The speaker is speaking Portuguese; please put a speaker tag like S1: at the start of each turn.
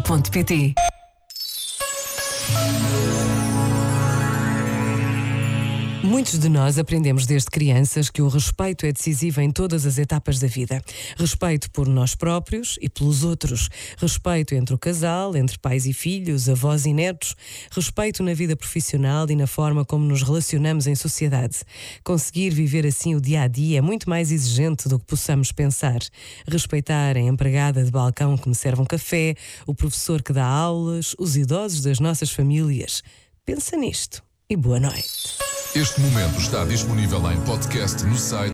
S1: rr.pt. Muitos de nós aprendemos desde crianças que o respeito é decisivo em todas as etapas da vida. Respeito por nós próprios e pelos outros. Respeito entre o casal, entre pais e filhos, avós e netos. Respeito na vida profissional e na forma como nos relacionamos em sociedade. Conseguir viver assim o dia-a-dia é muito mais exigente do que possamos pensar. Respeitar a empregada de balcão que me serve um café, o professor que dá aulas, os idosos das nossas famílias. Pensa nisto e boa noite.
S2: Este momento está disponível em podcast no site